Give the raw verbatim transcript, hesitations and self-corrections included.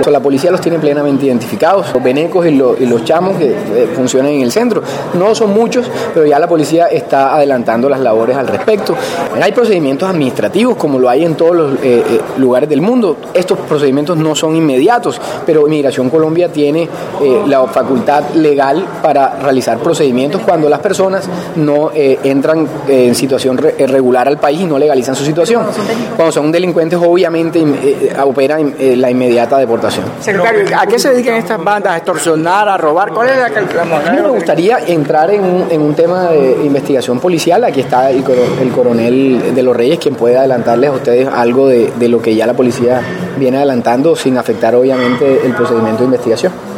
supuesto, la policía los tiene plenamente identificados, los venecos y los, y los chamos que eh, funcionan en el centro. No son muchos, pero ya la policía está adelantando las labores al respecto. Hay procedimientos administrativos, como lo hay en todos los eh, eh, lugares del mundo. Estos procedimientos no son inmediatos, pero Migración Colombia tiene eh, la facultad legal para realizar procedimientos cuando las personas no eh, entran eh, en situación re- regular al país y no legalizan su situación. Cuando son delincuentes, obviamente eh, opera eh, la inmediata deportación. Secretario, ¿a qué se dedican estas bandas? ¿A extorsionar, a robar? ¿Cuál es la que A mí me gustaría entrar en un, en un tema de investigación policial. Aquí está el, coro, el coronel de los Reyes, quien puede adelantarles a ustedes algo de, de lo que ya la policía viene adelantando sin afectar obviamente el procedimiento de investigación.